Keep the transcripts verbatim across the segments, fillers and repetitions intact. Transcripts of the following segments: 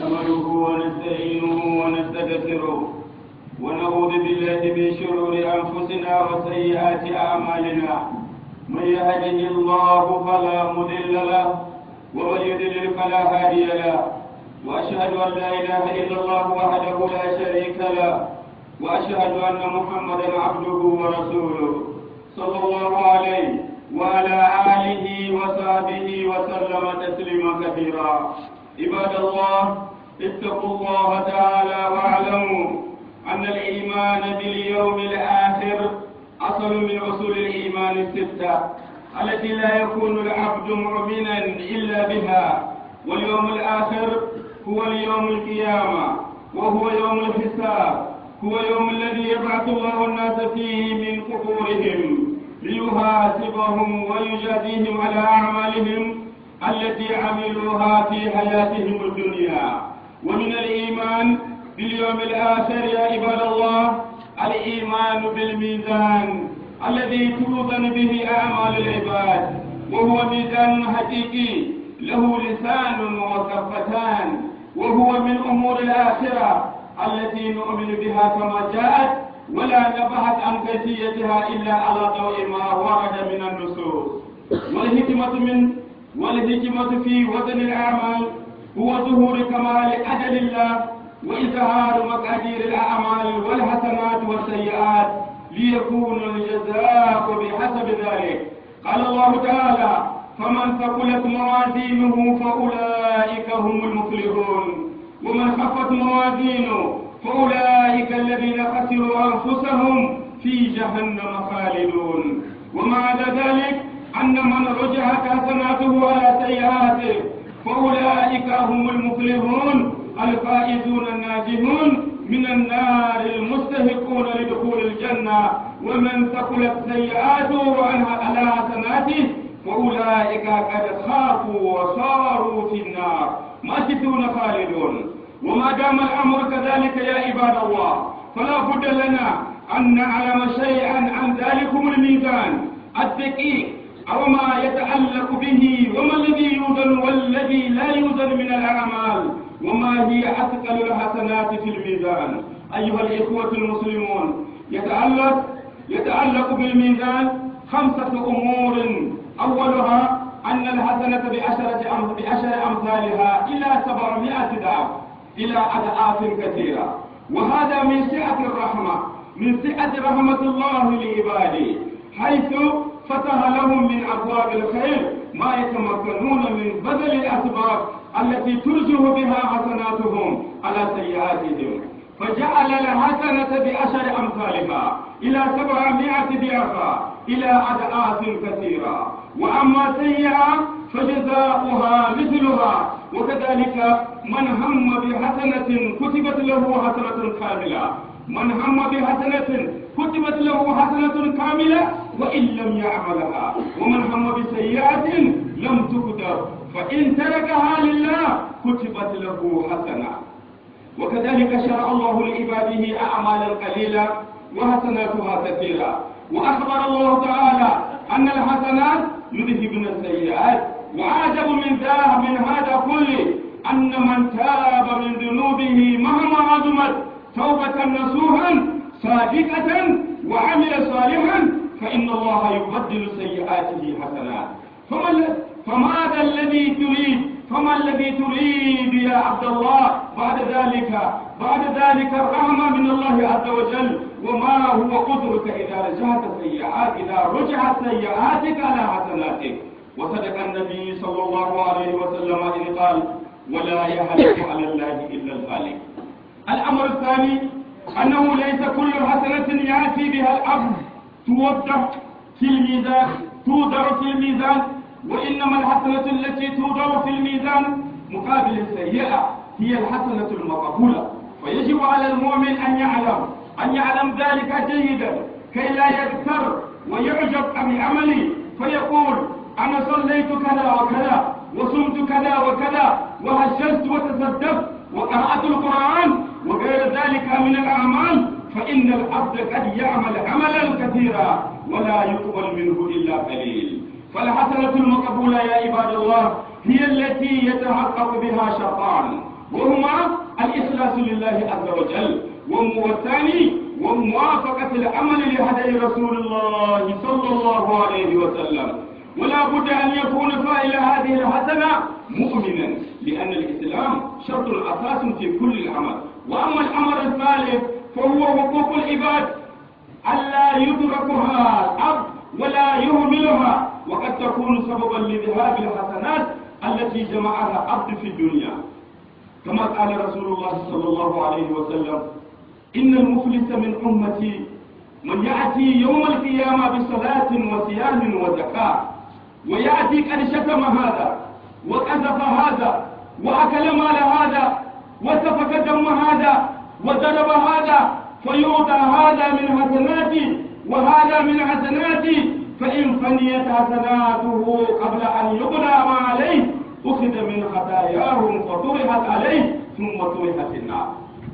نحمده ونستعينه ونستغفره ونعوذ بالله من شرور أنفسنا وسيئات أعمالنا. من يهده الله فلا مضل له ومن يضلل فلا هادي له، وأشهد أن لا إله إلا الله وحده لا شريك له، وأشهد أن محمدا عبده ورسوله صلى الله عليه وعلى آله وصحبه وسلم تسليما كثيرا. عباد الله، اتقوا الله تعالى واعلموا أن الإيمان باليوم الآخر أصل من أصول الإيمان الستة التي لا يكون العبد مؤمنا إلا بها. واليوم الآخر هو اليوم القيامة، وهو يوم الحساب، هو يوم الذي يبعث الله الناس فيه من قبورهم ليحاسبهم ويجازيهم على أعمالهم التي عملوها في حياتهم الدنيا. ومن الإيمان باليوم الآخر يا عباد الله الإيمان بالميزان الذي توزن به أعمال العباد، وهو ميزان حقيقي له لسان وكفتان، وهو من أمور الآخرة التي نؤمن بها كما جاءت، ولا نبحث عن كيفيتها إلا على ضوء ما ورد من النصوص. والحكمة من والحكمة في وزن الأعمال هو ظهور كمال أجل الله وإظهار مقادير الأعمال والحسنات والسيئات ليكون الجزاء بحسب ذلك. قال الله تعالى: فمن ثقلت موازينه فأولئك هم المفلحون، ومن خفت موازينه فأولئك الذين خسروا أنفسهم في جهنم خالدون. ومع ذلك أن من رجحت حسناته على سيئاته فأولئك هم المفلحون الفائزون الناجحون من النار المستحقون لدخول الجنة. ومن ثقلت سيئاته على حسناته فأولئك قد خافوا وصاروا في النار ماكثون خالدون. وما دام الأمر كذلك يا عباد الله فلا بد لنا أن نعلم شيئا عن ذلكم الميزان الدقيق أو ما يتعلق به، وما الذي يوزن والذي لا يوزن من الأعمال، وما هي أثقل الحسنات في الميزان. أيها الإخوة المسلمون، يتعلق يتعلق بالميزان خمسة أمور. أولها أن الحسنة بعشرة بعشر أمثالها إلى سبعمائة ضعف إلى أضعاف كثيرة، وهذا من سعة الرحمة من سعة رحمة الله لعباده، حيث فتح لهم من أبواب الخير ما يتمكنون من بذل الأسباب التي ترجح بها حسناتهم على سيئاتهم، فجعل الحسنة بعشر أمثالها إلى سبعمائة ضعف إلى أضعاف كثيرة. وأما سيئة فجزاؤها مثلها. وكذلك من هم بحسنة كتبت له حسنة كاملة، من هم بحسنة كتبت له حسنة كاملة وإن لم يعملها، ومن هم بسيئة لم تكتب فإن تركها لله كتبت له حسنة. وكذلك شرع الله لعباده أعمالا قليلة وحسناتها كثيرة، وأخبر الله تعالى أن الحسنات يذهبن السيئات. وعجب من ذا من هذا كله أن من تاب من ذنوبه مهما عظمت توبة نصوحا صادقة وعمل صالحا فإن الله يبدل سيئاته حسنات. فماذا الذي تريد فما الذي تريد يا عبد الله بعد ذلك بعد ذلك الرحمة من الله عز وجل؟ وما هو قدرك إذا رجعت سيئات إذا رجعت سيئاتك على حسناتك؟ وصدق النبي صلى الله عليه وسلم إذ قال: ولا يحلف على الله إلا الخالق. الأمر الثاني أنه ليس كل حسنة يأتي بها العبد توضع في الميزان توضع في الميزان، وإنما الحسنة التي توضع في الميزان مقابل السيئة هي الحسنة المقبولة. فيجب على المؤمن أن يعلم أن يعلم ذلك جيدا كي لا يغتر ويعجب بعمله فيقول: أنا صليت كذا وكذا وصمت كذا وكذا وهجرت وتصدقت وقرأت القرآن وغير ذلك من الأعمال، فإن العبد قد يعمل عملا كثيرا ولا يقبل منه إلا قليل. فالحسنة المقبولة يا عباد الله هي التي يتحقق بها شرطان، وهما الإخلاص لله عز وجل، والثاني وموافقة العمل لهدي رسول الله صلى الله عليه وسلم. ولا بد أن يكون فاعل هذه الحسنة مؤمنا، لأن الإسلام شرط أساس في كل العمل. وأما الأمر الثالث فهو حقوق العباد ألا يدركها العبد ولا يهملها، وقد تكون سببا لذهاب الحسنات التي جمعها العبد في الدنيا، كما قال رسول الله صلى الله عليه وسلم: إن المفلس من أمتي من يأتي يوم القيامة بصلاة وصيام وزكاة، ويأتي قد شتم هذا وقذف هذا وأكل مال هذا وسفك دم هذا وضرب هذا، فيعطى هذا من حسناتي وهذا من حسناتي، فإن فنيت حسناته قبل أن يقضى ما عليه أخذ من خطاياهم فطرحت عليه ثم طرحت النار.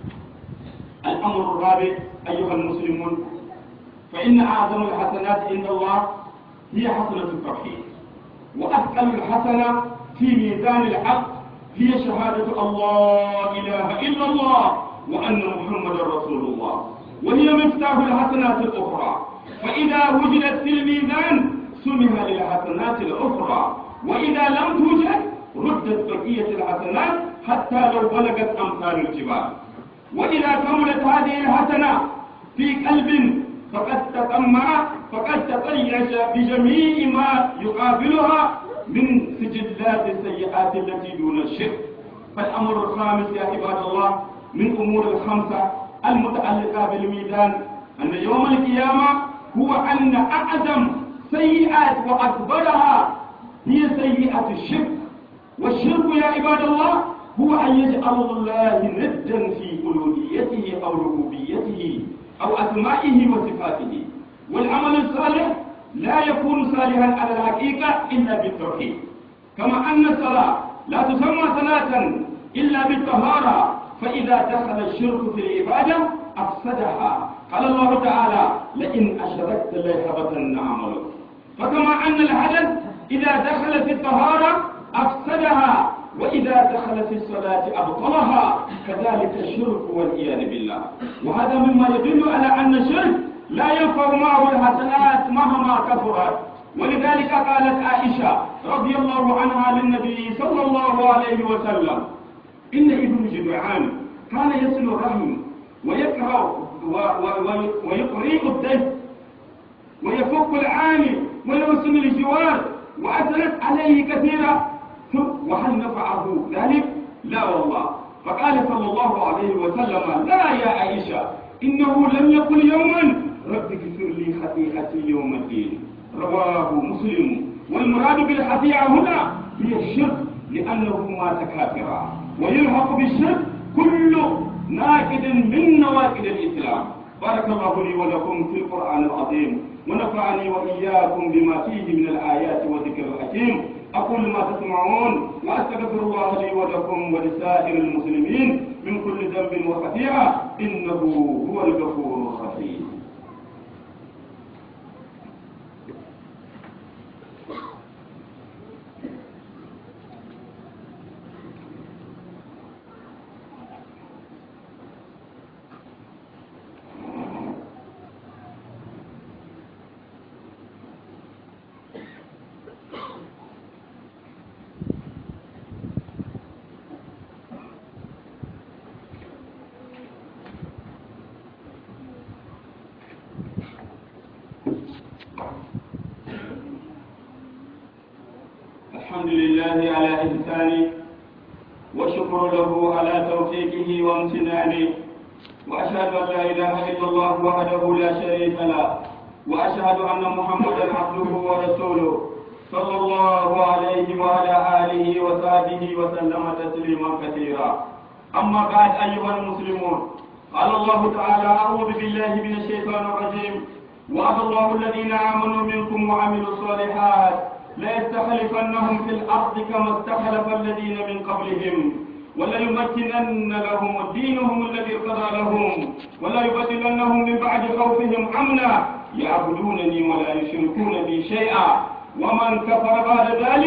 الأمر الرابع أيها المسلمون، فإن أعظم الحسنات عند الله هي حسنة التوحيد، وأثقل الحسنة في ميزان الحق هي شهادة الله إله إلا الله وأن محمدا رسول الله، وهي مفتاح الحسنات الأخرى، فإذا وجدت في الميزان سمها للحسنات الأخرى، وإذا لم توجد ردت بقية الحسنات حتى لو بلغت أمثال الجبال. وإذا كملت هذه الحسنة في قلب فقد تطمع فقد تطيش بجميع ما يقابلها من سجلات السيئات التي دون الشرك. فالأمر الخامس يا عباد الله من أمور الخمسة المتعلقة بالميزان أن يوم القيامة هو أن أعظم سيئات وأكبرها هي سيئة الشرك. والشرك يا عباد الله هو أن يجعل الله ندا في ألوهيته أو ربوبيته أو أسمائه وصفاته. والعمل الصالح لا يكون صالحا على الحقيقة إلا بالتوحيد، كما أن الصلاة لا تسمى صلاة إلا بالطهارة، فإذا دخل الشرك في العبادة أفسدها. قال الله تعالى: لئن أشركت ليحبطن عملك. فكما أن الحدث إذا دخل في الطهارة أفسدها، وإذا دخل في الصلاة أبطلها، كذلك الشرك والعياذ بالله. وهذا مما يدل على أن الشرك لا ينفع معه الحسنات مهما كثرت. ولذلك قالت عائشة رضي الله عنها للنبي صلى الله عليه وسلم: إن ابن جدعان كان يصل الرحم ويكره ويقرئ الضيف ويفك العاني ويوسم الجوار، وأثنت عليه كثيرا، وهل نفعه ذلك؟ لا والله. فقال صلى الله عليه وسلم: لا يا عائشة، إنه لم يقل يوما رب اغفر لي خطيئتي يوم الدين. رواه مسلم. والمراد بالخطيئة هنا هي الشرك، لأنه مات كافرا، ويلحق بالشرك كل ناقد من نواقض الإسلام. بارك الله لي ولكم في القرآن العظيم، ونفعني وإياكم بما فيه من الآيات والذكر الحكيم. أقول ما تسمعون، وأستغفر الله لي ولكم ولسائر المسلمين من كل ذنب وخطيئة، إنه هو الغفور الرحيم. الحمد لله على إحسانه، وشكر له على توفيقه وامتنانه، وأشهد أن لا إله إلا الله وحده لا شريك له، وأشهد أن محمدا عبده ورسوله صلى الله عليه وعلى آله وصحبه وسلم تسليما كثيرا. أما بعد أيها المسلمون، قال الله تعالى: أعوذ بالله من الشيطان الرجيم: وعد الله الذين آمنوا منكم وعملوا الصالحات ليستخلفنهم في الأرض كما استخلف الذين من قبلهم وليمكنن لهم دينهم الذي ارتضى لهم وليبدلنهم من بعد خوفهم أمنا يعبدونني ولا يشركون بي شيئا ومن كفر بعد ذلك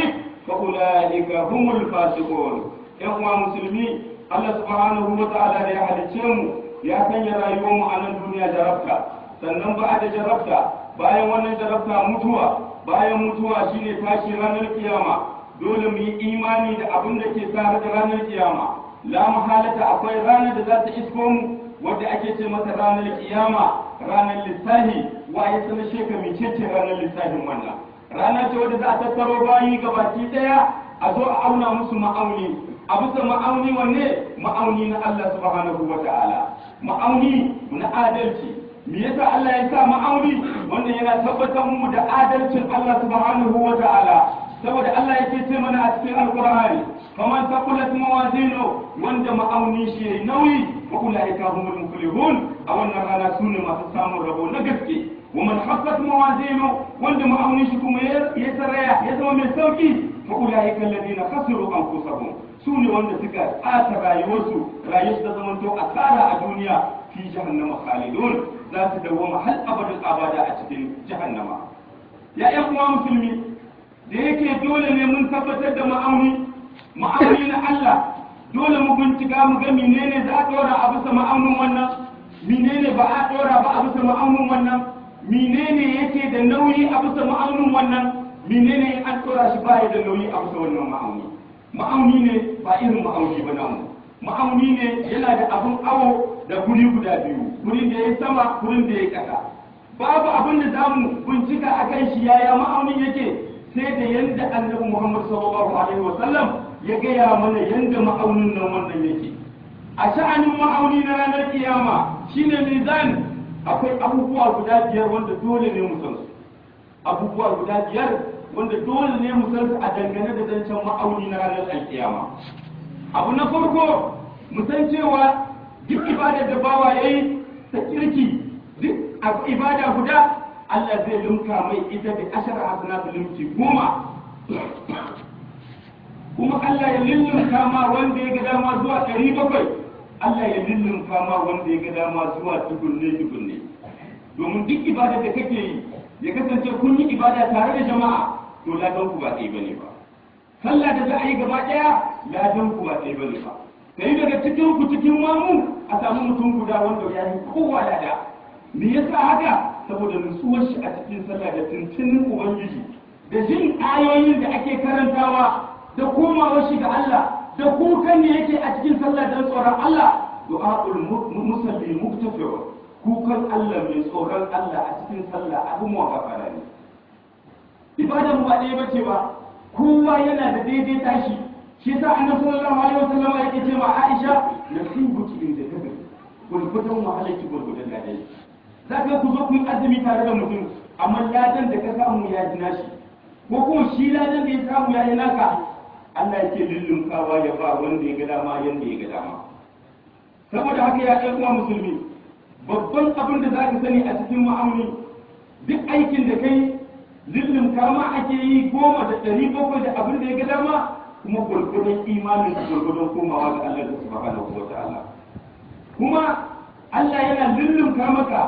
فأولئك هم الفاسقون. إخوة مسلمين، الله سبحانه وتعالى يا حدثهم يا كان يرايوم على الدنيا جربتا sannan ba da jarabta bayan wannan jarabta mutuwa bayan mutuwa shine tashi ranar kiyama dole mu yi imani da abin da ke tare da ranar kiyama la mahalata akwai ranar da za ta isko mu wadda ake ce mata ranar kiyama ranar lissahi waye sanar sheka mecece ranar lissahin wannan rana ce wadda za a tattaro bayi gabaki daya a zo a auna musu ma'auni a bisa ma'auni wanne ma'auni na Allah subhanahu wa ta'ala ma'auni na adalci me yasa Allah ya sa ma'auni wanda yana tabbatar mu da adalcin Allah subhanahu wa ta'ala saboda Allah yake ce mana a cikin alqur'ani faman taqulat mawazinu wanda ma'auni shi yayi nauyi fa ulaika humul muflihun a wannan rana sune masu samun rabo na gaske wa man khaffat mawazinu wanda ma'auni shi kuma ya saraya ya zama mai sauki fa ulaika alladhina khasiru anfusahum sune wanda suka tsata rayuwarsu rayuwarsu ta zama to asara a duniya fi jahannama khalidun za su dawoma har abadul abada a cikin jahannama ya ƴan uwa musulmi da yake dole ne mun tabbatar da ma'auni ma'auni na Allah dole mu bincika mu ga menene za a dora a bisa ma'aunin wannan menene ba a dora ba a bisa ma'aunin wannan menene yake da nauyi a bisa ma'aunin wannan menene an dora shi ba da nauyi a bisa wannan ma'auni ma'auni ne ba irin ma'auni ba namu ma'auni ne yana da abun awo da guri guda biyu gurin da ya sama gurin da ya kasa babu abin da za mu bincika a kan shi yaya ma'aunin yake sai da yanda annabi Muhammad sallallahu alaihi wa sallam ya gaya mana yanda ma'aunin nan wannan yake a sha'anin ma'auni na ranar kiyama shine mizan akwai abubuwa guda biyar wanda dole ne mu san su abubuwa guda biyar wanda dole ne mu san su a dangane da zancen ma'auni na ranar alkiyama abu na farko mu san cewa duk ibadar da bawa yayi ta kirki duk ibada guda Allah zai lumka mai ita da ashara hasanatu lumki goma kuma Allah ya lullunka ma wanda ya ga dama zuwa ɗari bakwai Allah ya lullunka ma wanda ya ga dama zuwa dugunne dugunne domin duk ibada da kake yi ya kasance kun yi ibada tare da jama'a to ladan ku ba ɗaya bane ba sallah da za a yi gaba ɗaya ladan ku ba ɗaya bane ba sai daga cikin ku cikin mamu a samu mutum guda wanda ya yi kowa lada me yasa haka saboda nutsuwar shi a cikin sallah da tuntunin ubangiji da jin ayoyin da ake karantawa da komawar shi ga Allah da kukan ne yake a cikin sallah don tsoron Allah du'a'ul musalli muktafi'un kukan Allah mai tsoron Allah a cikin sallah abin mu gafara ne ibada mu ba ɗaya bace ba kowa yana da daidai tashi shi yasa annabi sallallahu alaihi wasallam yake cewa Aisha nasibuki inda kaga gurgudan wahalaki gurgudan ladai zaka ku zo ku yi azumi tare da mutum amma ladan da ka samu ya ji nashi ko kuma shi ladan da ya samu ya yi naka Allah yake lullunkawa ya ba wanda ya ga dama yanda ya ga dama saboda haka ya ɗan uwa musulmi babban abin da zaka sani a cikin ma'amuni duk aikin da kai lullunka ma ake yi goma da ɗari bakwai da abin da ya ga dama kuma gurgurdan imanin gurgurdan komawa ga Allah subhanahu wa ta'ala kuma Allah yana lullunka maka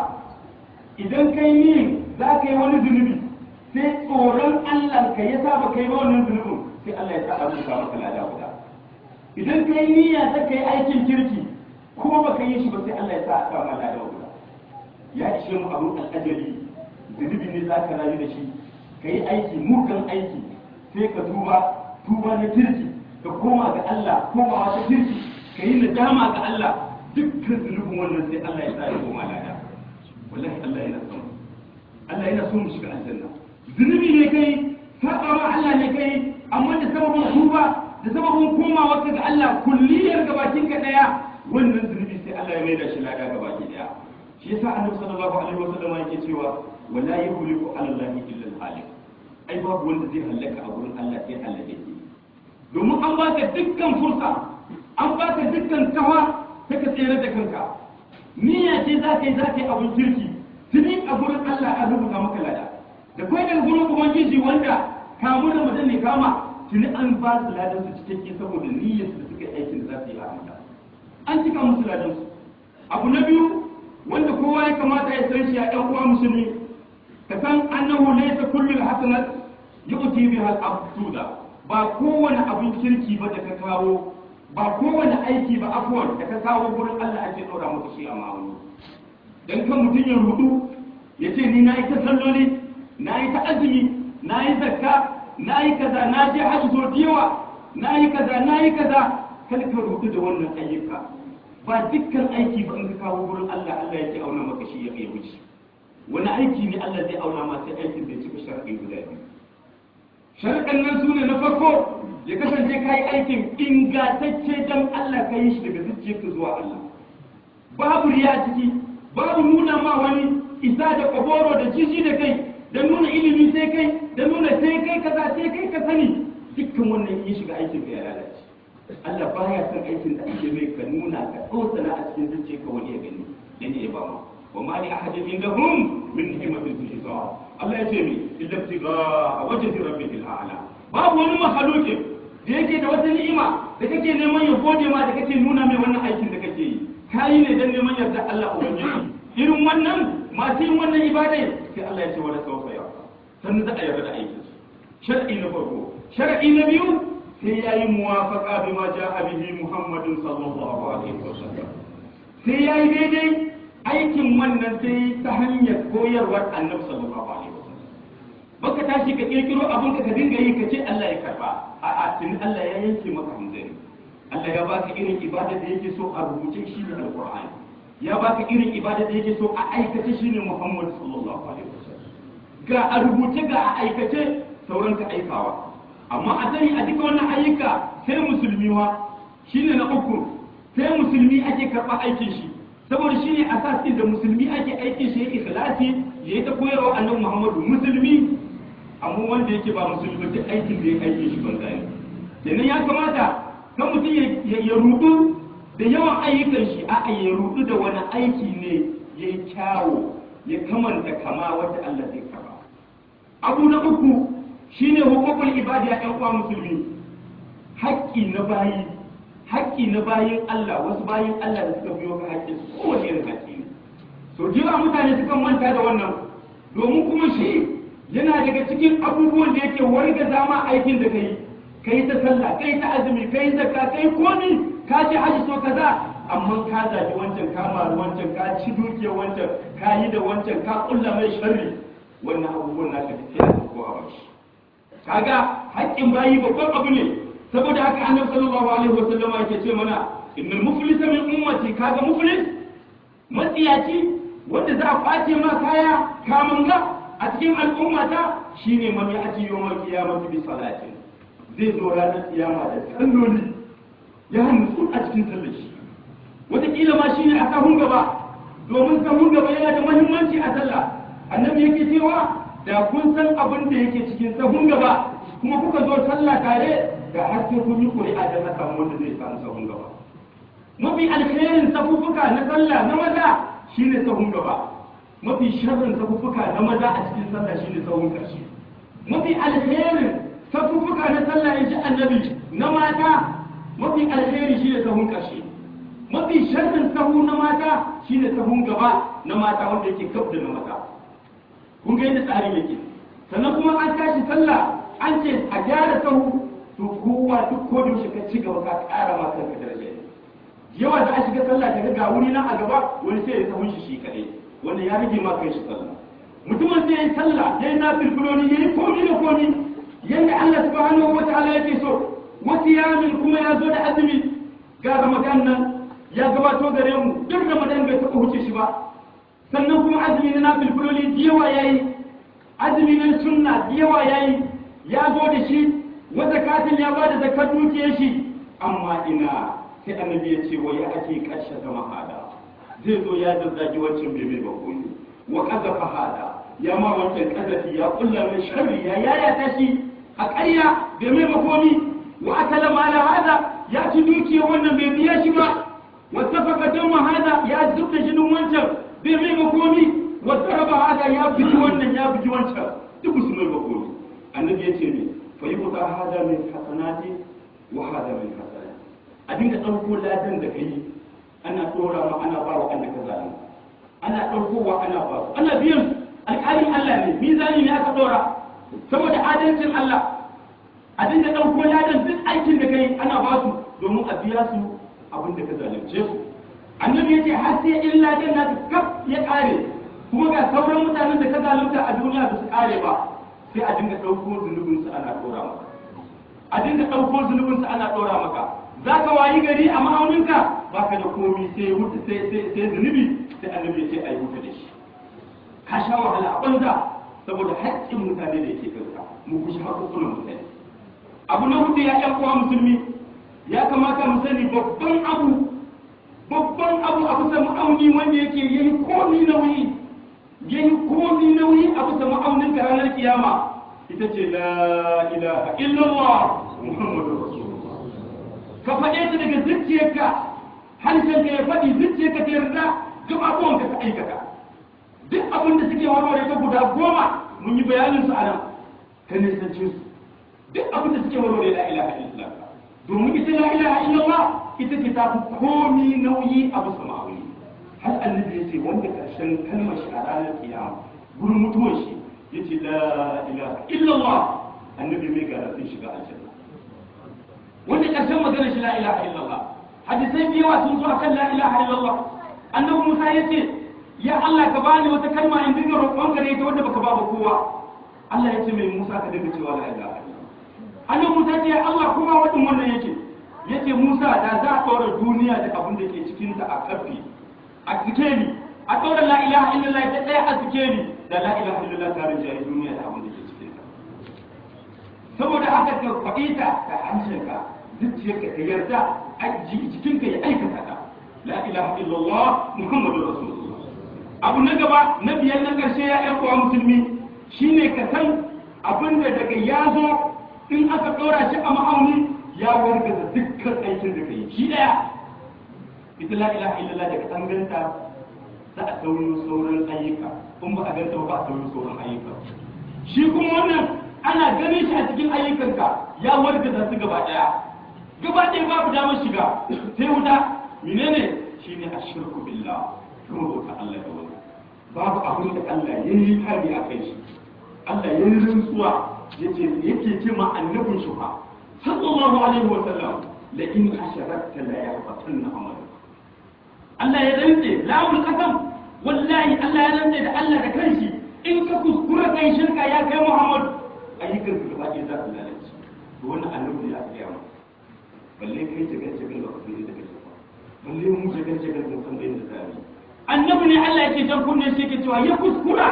idan kai ni za ka yi wani zunubi sai tsoron Allah ka ya sa ba kai ba wannan zunubin sai Allah ya sa a rubuta maka lada guda idan kai niyya ta kai aikin kirki kuma ba ka yi shi ba sai Allah ya sa a sa maka lada guda ya ishe mu abun al'ajabi zunubi ne za ka rayu da shi ka yi aiki mukan aiki sai ka tuba tuba na kirki ka koma ga Allah komawa ta kirki ka yi nadama ga Allah dukkan zunubin wannan sai Allah ya sa ya koma lada wallahi Allah yana son Allah yana so mu shiga aljanna zunubi ne kai saba ma Allah ne kai amma da sababin tuba da sababin komawa ga Allah kulliyar gabakin ka daya wannan zunubi sai Allah ya maida shi lada gabaki daya shi yasa Annabi sallallahu alaihi wasallam yake cewa wala yuhliku ala Allah illa al-halik ai babu wanda zai halaka a gurin Allah sai Allah yake domin an baka dukkan fursa an baka dukkan tawa sai ka tsere da kanka niyya ce za ka yi za ka yi abin kirki tuni a gurin Allah an rubuta maka lada da kai daga gurin ubangiji wanda kamu da mutum ne kama tuni an ba su ladan su cikakke saboda niyyar su da suka yi aikin da za su yi a Allah an cika musu ladan su abu na biyu wanda kowa ya kamata ya san shi a ɗan uwa musulmi ka san annahu laysa kullu hasanat yu'ti biha al-abduda ba kowane abin kirki ba da ka kawo ba kowane aiki ba afuwan da ka kawo gurin Allah ake ɗora maka shi a ma'auni dan kan mutum ya rudu ya ce ni na yi ta salloli na yi ta azumi na yi zakka na yi kaza na je hajji so diyawa na yi kaza na yi kaza kada ka rudu da wannan ayyuka ba dukkan aiki ba in ka kawo gurin Allah Allah yake auna maka shi ya kai wuce wani aiki ne Allah zai auna ma sai aikin da cika shar'i guda biyu shar'an nan sune na farko ya kasance kai aikin ingantacce dan Allah ka yi shi daga zuciyarka zuwa Allah babu riya ciki babu nuna ma wani isa da kaboro da jiji da kai da nuna ilimi sai kai da nuna sai kai kaza sai kai ka sani dukkan wannan yi shiga aikin ka ya lalace Allah baya son aikin da ake mai ka nuna ka tsosana a cikin zuciyarka wani ya gani dan ya ba ma wa ma li ahadin indahum min ni'matin tujza Allah ya ce mi illa ibtiga wajhi rabbil a'la babu wani makhluqin da yake da wata ni'ima da kake neman ya gode ma da kake nuna mai wannan aikin da kake yi kai ne dan neman yarda Allah ubangiji irin wannan masu yin wannan ibada sai Allah ya ce wala sawfa ya sannan za a yarda da aikin shar'i na farko shar'i na biyu sai yayi muwafaqa bima ja'a bihi Muhammadun sallallahu alaihi wasallam sai yayi daidai aikin wannan sai ta hanyar koyarwar Annabi sallallahu alaihi wasallam baka tashi ka kirkiro abin ka ka dinga yi ka ce Allah ya karba a'a tun Allah ya yanke maka hanzari Allah ya baka irin ibada da yake so a rubuce shi da Alqur'ani ya baka irin ibada da yake so a aikace shi ne Muhammad sallallahu alaihi wasallam ga a rubuce ga a aikace sauran ka aikawa amma a sani a duka wannan ayyuka sai musulmi wa shine na uku sai musulmi ake karɓa aikin shi saboda shine asasi da musulmi ake aikin shi ikhlasi yayi ta koyarwa annabi Muhammadu musulmi amma wanda yake ba musulmi duk aikin da ya aikin shi ban gani kenan ya kamata kan mutum ya rudu da yawan ayyukan shi a ya rudu da wani aiki ne ya yi kyawo ya kamanta kama wata Allah zai kama abu na uku shine hukukul ibadi ya ɗan uwa musulmi haƙƙi na bayi haƙƙi na bayin Allah wasu bayin Allah da suka biyo ka haƙƙin su kowane irin haƙƙi ne so jira mutane sukan manta da wannan domin kuma shi yana daga cikin abubuwan da yake warga zama aikin da kai kai ta sallah kai ta azumi kai zakka kai komi ka ce haji so kaza amma ka zagi wancan ka maru wancan ka ci dukiyar wancan ka yi da wancan ka kulla mai sharri wannan abubuwan naka da sai ko a bashi kaga haƙƙin bayi babban abu ne saboda haka annabi sallallahu alaihi wasallama yake ce mana innal muflisa min ummati kaga muflis matsiyaci wanda za a kwace ma kaya kamanga a cikin al'ummata shine man ya'ti yawmal qiyamati bi salatin zai zo ranar kiyama da salloli ya nutsu a cikin sallar shi wataƙila ma shine a sahun gaba domin sahun gaba yana da muhimmanci a sallah annabi yake cewa da kun san abin da yake cikin sahun gaba kuma kuka zo sallah tare da har sai kun yi ƙuri'a da na samu wanda zai samu sahun gaba mafi alkhairin safuffuka na sallah na maza shine sahun gaba mafi sharrin safuffuka na maza a cikin sallah shine sahun ƙarshe mafi alkhairin safuffuka na sallah in ji annabi na mata mafi alkhairi shine sahun ƙarshe mafi sharrin sahu na mata shine sahun gaba na mata wanda yake gab da na mata kun ga yadda tsarin yake sannan kuma an tashi sallah an ce a gyara sahu to kowa duk kodin shi ka ci gaba ka ƙara ma kanka daraja yawa da a shiga sallah daga ga wuri nan a gaba wani sai ya sahun shi shi kadai wanda ya rage ma kai shi sallah mutumin sai ya yi sallah ya yi nafilfiloni ya yi komi da komi yadda Allah subhanahu wa ta'ala yake so wasu yamin kuma ya zo da azumi ga ramadan nan ya gabato gare mu duk ramadan bai taɓa huce shi ba sannan kuma azumi na nafilfiloli diyawa ya yi azumi na sunna diyawa ya yi ya zo da shi wata katin ya ba da zakar dukiyar shi amma ina sai annabi ya ce wa ya ake ƙarshe zama hada zai zo ya zazzagi wancan bai mai bakoni wa kazafa hada ya ma wancan kazafi ya kulla mai sharri ya yayata shi a ƙarya bai mai bakoni wa akala mala hada ya ci dukiyar wannan bai biya shi ba wa safaka dama hada ya zubda jinin wancan bai mai bakoni wa taraba hada ya buji wannan ya buji wancan duk su mai bakoni annabi ya ce ne fa yuta hada min hasanati wa hada min hasanati a dinga ɗauko ladan da kai ana ɗora ma ana ba wa Allah kaza ana ɗaukowa ana ba su ana biyan alƙalin Allah ne mizani ne aka ɗora saboda adalcin Allah a dinga ɗauko ladan duk aikin da kai ana ba su domin a biya su abin da ka zalunce su. Annabi ya ce har sai in ladan naka kaf ya ƙare kuma ga sauran mutanen da ka zalunta a duniya ba su ƙare ba, sai a dinga ɗauko zunubinsu ana ɗora maka. A dinga ɗauko zunubinsu ana ɗora maka. Za ka wayi gari a ma'auninka ba ka da komi sai wuta sai zunubi, sai annabi ya ce a yi wuta da shi. Ka sha wahala a banza saboda haƙƙin mutane da yake kanka, mu guji haƙƙoƙunan mutane. Abu na hudu ya ƴan uwa musulmi, ya kamata mu sani babban abu babban abu a bisa ma'auni wanda yake yayi komi nauyi yayi komi nauyi a bisa ma'aunin ka ranar kiyama ita ce la ilaha illallah muhammadur rasulullah. Ka faɗe ta daga zuciyarka, harshen ka ya faɗi, zuciyarka ta yarda, duk abubuwan ka ta aikata. Duk abin da suke warware ta guda goma mun yi bayanin su a nan, ka nisance su. Duk abin da suke warware la ilaha illallah, domin ita la ilaha illallah ita ce ta fi komi nauyi a bisa ma'auni. Har annabi ya ce wanda karshen kalmar shi a ranar kiyama gurin mutuwar shi ya ce la ilaha illallah, annabi mai gara sun shiga aljanna. Wanda karshen magana shi la ilaha illallah, hadisai biyu sun zo akan la ilaha illallah. Annabi Musa ya ce ya Allah ka bani wata kalma in dinga roƙonka da ita wanda baka ba kowa. Allah ya ce mai Musa ka dinga cewa la ilaha illallah. Annabi Musa ya ce Allah kuma wadin wannan yake yace Musa da za a ɗora duniya da abin da ke cikin ta a kafi a sikeli a ɗora la ilaha illallah ta ɗaya a sikeli da la ilaha illallah ta rinjaye duniya da abin da ke cikin ta. Saboda haka ka faɗi ta da harshenka, zuciyarka ta yarda, jikinka ya aikata ta la ilaha illallah muhammadur rasulullah. Abu na gaba na biyar na ƙarshe ya ƴan uwa musulmi shine ka san abin da daga ya zo in aka ɗora shi a ma'auni ya wargaza dukkan aikin da kai shi daya. Ita la ilaha illallah daga an ganta za a sauyo sauran ayyuka, in ba a ganta ba a sauyo sauran ayyuka. Shi kuma wannan ana ganin shi a cikin ayyukanka ya wargaza su gaba daya gaba daya babu damar shiga sai wuta. Menene shine ashirku billah, kuma bauta Allah da wani. Babu abin da Allah ya yi hari a kai shi. Allah ya yi rantsuwa yace yake ce ma annabin shi fa sallallahu alaihi wa sallam la in asharakta la yahbatanna amaluka. Allah ya rantse la'ul qasam, wallahi Allah ya rantse da Allah da kanshi in ka kuskura kai shirka ya kai Muhammad ayyukan ka gaba ɗaya za su lalace. To wannan annabi ya tsaya mu balle kai ta gace ga lokacin da kake ba, balle mu ta gace ga san da yadda zai. Annabi ne Allah yake jan kunne shi yake cewa ya kuskura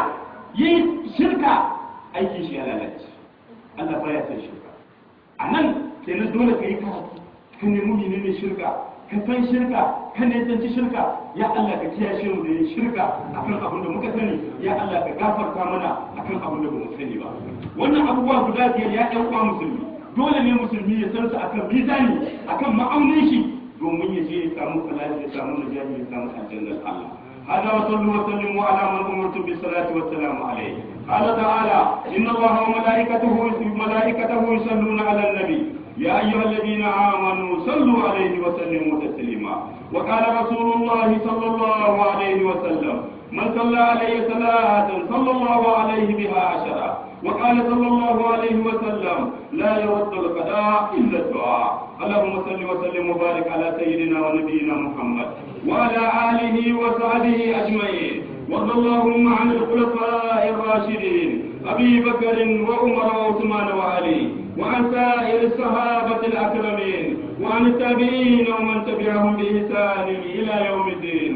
yayi shirka aikin shi ya lalace. Allah baya son shirka. A nan kenan dole ka yi karatu, ka nemi menene shirka, ka san shirka, ka nisanci shirka. Ya Allah ka kiyaye mu da yin shirka akan abin da muka sani, ya Allah ka gafarta mana akan abin da ba mu sani ba. Wannan abubuwa guda biyar ya ɗan uwa musulmi, dole ne musulmi ya san su akan mizani, akan ma'aunin shi domin ya je ya samu falali, ya samu najahi, ya samu aljannar Allah. هذا وصلوا وسلموا على من أمرت بالصلاة والسلام عليه. قال تعالى إن الله وملائكته ملائكته يصلون على النبي يا أيها الذين آمنوا صلوا عليه وسلموا تسليما. وقال رسول الله صلى الله عليه وسلم من صلى عليه صلاة صلى الله عليه بها عشرة. وقال صلى الله عليه وسلم لا يرد القضاء إلا الدعاء. اللهم صل وسلم وبارك على سيدنا ونبينا محمد وعلى آله وصحبه أجمعين. وارض اللهم عن الخلفاء الراشدين أبي بكر وعمر وعثمان وعلي وعن سائر الصحابة الأكرمين وعن التابعين ومن تبعهم بإحسان إلى يوم الدين.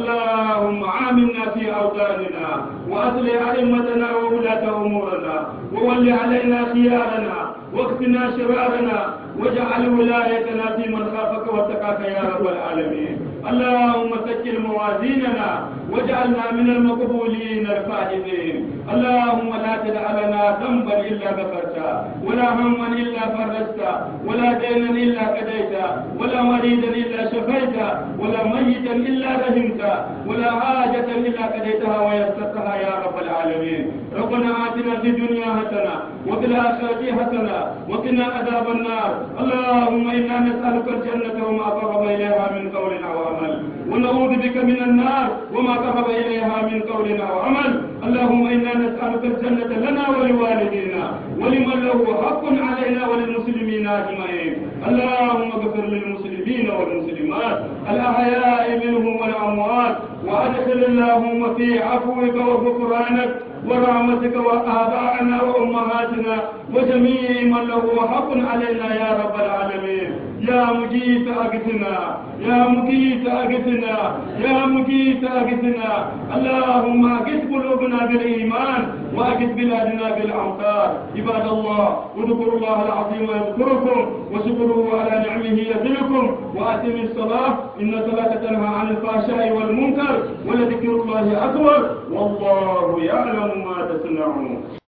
اللهم آمنا في أوطاننا وأصلح أئمتنا وولاة أمورنا وول علينا خيارنا واكفنا شرارنا واجعل ولايتنا في من خافك واتقاك يا رب العالمين. اللهم سكر موازيننا واجعلنا من المقبولين الفائزين. اللهم لا تدع لنا ذنبا الا غفرته ولا هما الا فرجته ولا دينا الا قضيته ولا مريضا الا شفيته ولا ميتا الا رحمته ولا حاجه الا قضيتها ويسرتها يا رب العالمين. ربنا آتنا في الدنيا حسنه وفي الاخره حسنه وقنا عذاب النار. اللهم انا نسالك الجنه وما قرب اليها من قول او عمل ونعوذ بك من النار وما قرب إليها من قول أو عمل. اللهم إنا نسألك الجنة لنا ولوالدينا ولمن له حق علينا وللمسلمين أجمعين. اللهم اغفر للمسلمين والمسلمات الأحياء منهم والأموات، وأدخل اللهم في عفوك وغفرانك ورحمتك وآبائنا وأمهاتنا وجميع من له حق علينا يا رب العالمين. يا مجيد أغثنا، يا مجيد أغثنا، يا مجيد أغثنا. اللهم أغث قلوبنا بالإيمان وأغث بلادنا بالأمطار. عباد الله، اذكروا الله العظيم يذكركم واشكروه على نعمه يزدكم وأتموا الصلاة إن الصلاة تنهى عن الفحشاء والمنكر ولذكر الله أكبر والله يعلم ما تصنعون.